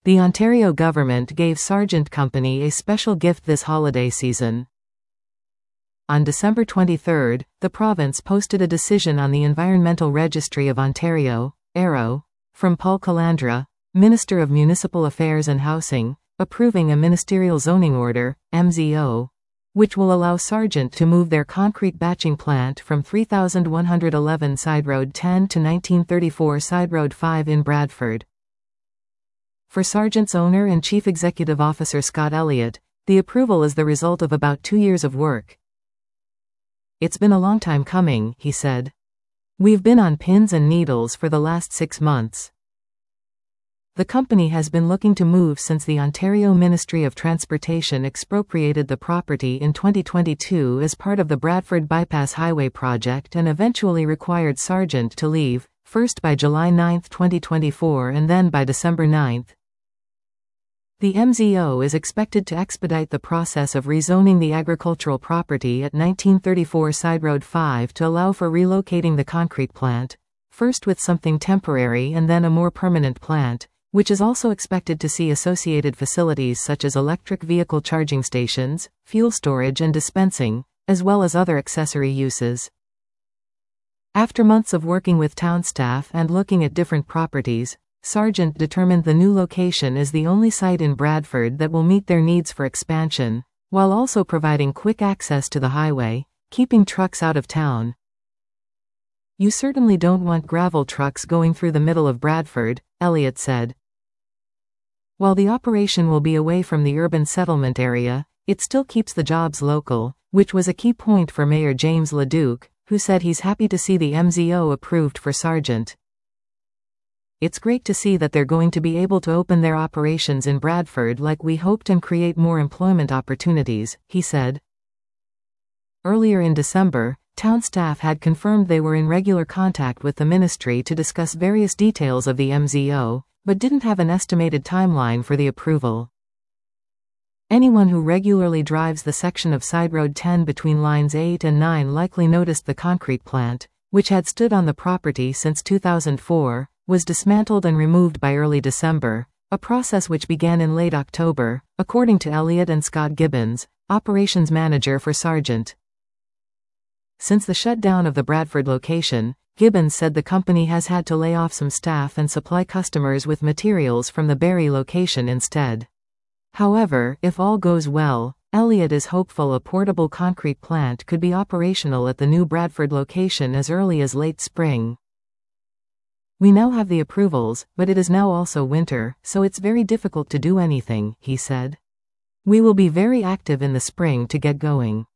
The Ontario government gave Sargent Company a special gift this holiday season. On December 23, the province posted a decision on the Environmental Registry of Ontario, ARO, from Paul Calandra, Minister of Municipal Affairs and Housing, approving a Ministerial Zoning Order, MZO, which will allow Sargent to move their concrete batching plant from 3111 Side Road 10 to 1934 Side Road 5 in Bradford. For Sargent's owner and Chief Executive Officer Scott Elliott, the approval is the result of about 2 years of work. "It's been a long time coming," he said. "We've been on pins and needles for the last 6 months. The company has been looking to move since the Ontario Ministry of Transportation expropriated the property in 2022 as part of the Bradford Bypass Highway project and eventually required Sargent to leave, first by July 9, 2024 and then by December 9. The MZO is expected to expedite the process of rezoning the agricultural property at 1934 Side Road 5 to allow for relocating the concrete plant, first with something temporary and then a more permanent plant, which is also expected to see associated facilities such as electric vehicle charging stations, fuel storage and dispensing, as well as other accessory uses. After months of working with town staff and looking at different properties, Sargent determined the new location is the only site in Bradford that will meet their needs for expansion, while also providing quick access to the highway, keeping trucks out of town. "You certainly don't want gravel trucks going through the middle of Bradford," Elliott said. While the operation will be away from the urban settlement area, it still keeps the jobs local, which was a key point for Mayor James LeDuc, who said he's happy to see the MZO approved for Sargent. "It's great to see that they're going to be able to open their operations in Bradford like we hoped and create more employment opportunities," he said. Earlier in December, town staff had confirmed they were in regular contact with the ministry to discuss various details of the MZO, but didn't have an estimated timeline for the approval. Anyone who regularly drives the section of Side Road 10 between lines 8 and 9 likely noticed the concrete plant, which had stood on the property since 2004, was dismantled and removed by early December, a process which began in late October, according to Elliott and Scott Gibbons, operations manager for Sargent. Since the shutdown of the Bradford location, Gibbons said the company has had to lay off some staff and supply customers with materials from the Barrie location instead. However, if all goes well, Elliott is hopeful a portable concrete plant could be operational at the new Bradford location as early as late spring. "We now have the approvals, but it is now also winter, so it's very difficult to do anything," he said. "We will be very active in the spring to get going."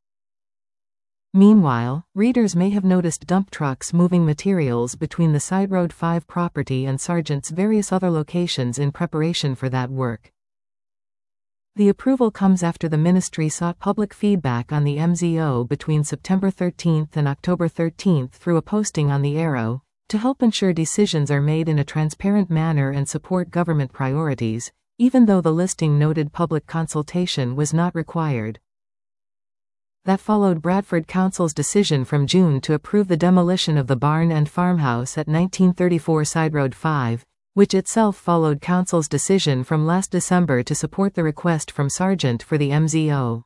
Meanwhile, readers may have noticed dump trucks moving materials between the Side Road 5 property and Sargent's various other locations in preparation for that work. The approval comes after the ministry sought public feedback on the MZO between September 13 and October 13 through a posting on the ARO, to help ensure decisions are made in a transparent manner and support government priorities, even though the listing noted public consultation was not required. That followed Bradford Council's decision from June to approve the demolition of the barn and farmhouse at 1934 Side Road 5, which itself followed Council's decision from last December to support the request from Sargent for the MZO.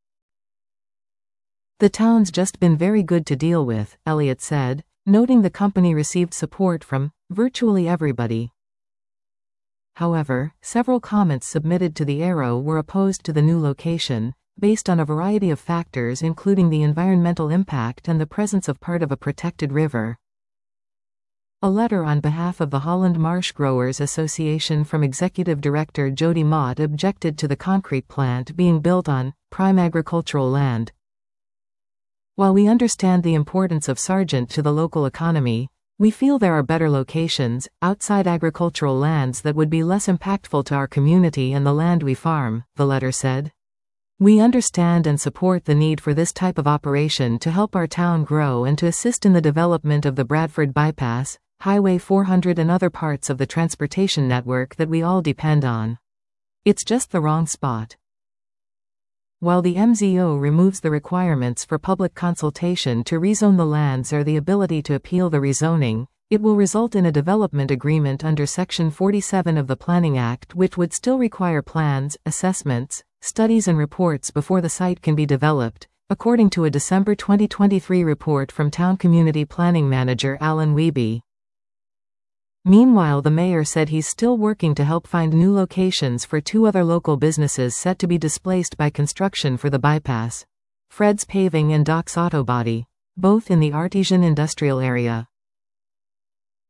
"The town's just been very good to deal with," Elliott said, noting the company received support from virtually everybody. However, several comments submitted to the ARO were opposed to the new location, based on a variety of factors including the environmental impact and the presence of part of a protected river. A letter on behalf of the Holland Marsh Growers Association from Executive Director Jody Mott objected to the concrete plant being built on prime agricultural land. "While we understand the importance of Sargent to the local economy, we feel there are better locations, outside agricultural lands that would be less impactful to our community and the land we farm," the letter said. "We understand and support the need for this type of operation to help our town grow and to assist in the development of the Bradford Bypass, Highway 400 and other parts of the transportation network that we all depend on. It's just the wrong spot." While the MZO removes the requirements for public consultation to rezone the lands or the ability to appeal the rezoning, It will result in a development agreement under Section 47 of the Planning Act, which would still require plans, assessments, studies and reports before the site can be developed, according to a December 2023 report from Town Community Planning Manager Alan Wiebe. Meanwhile, the mayor said he's still working to help find new locations for 2 other local businesses set to be displaced by construction for the bypass. Fred's Paving and Doc's Auto Body, both in the Artesian Industrial Area.